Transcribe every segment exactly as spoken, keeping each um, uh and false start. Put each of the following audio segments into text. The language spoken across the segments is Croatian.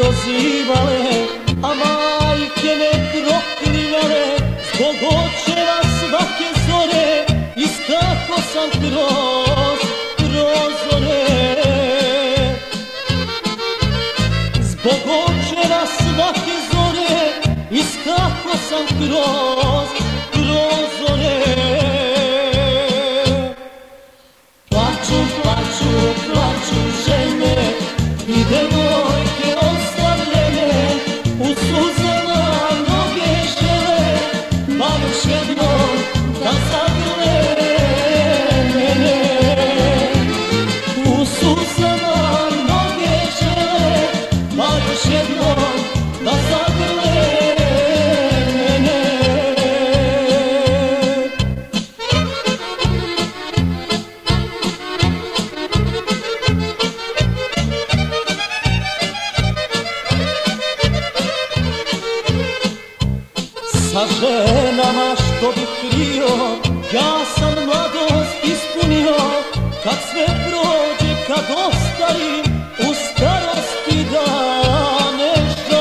prozivale, a majke ne proklinjale, zbog očeva svake zore, iskako sam kroz prozore. Zbog očeva svake zore, iskako sam kroz prozore. Plaču, plaču, plaču žene i devojke ostavljene, u suzama mnoge žele, pa još jednom da zagrle mene. U suzama mnoge žele, pa još jednom da zagrle mene. Sa ženama što bi krio, ja sam mladost ispunio, kad sve prođe, kad ostarim, u starosti da ne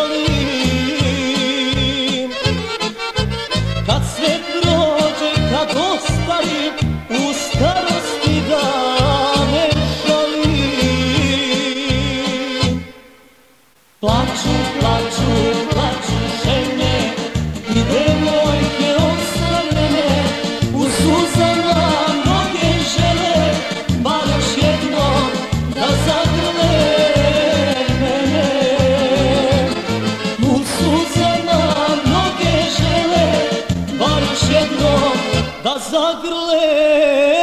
žalim. Kad sve prođe, kad ostarim, u starosti da ne žalim. Plaču, plaču, plaču žene i devojke ostavljene, u suzama mnoge žele, bar još jednom da zagrle mene. U suzama mnoge žele, bar još jednom da zagrle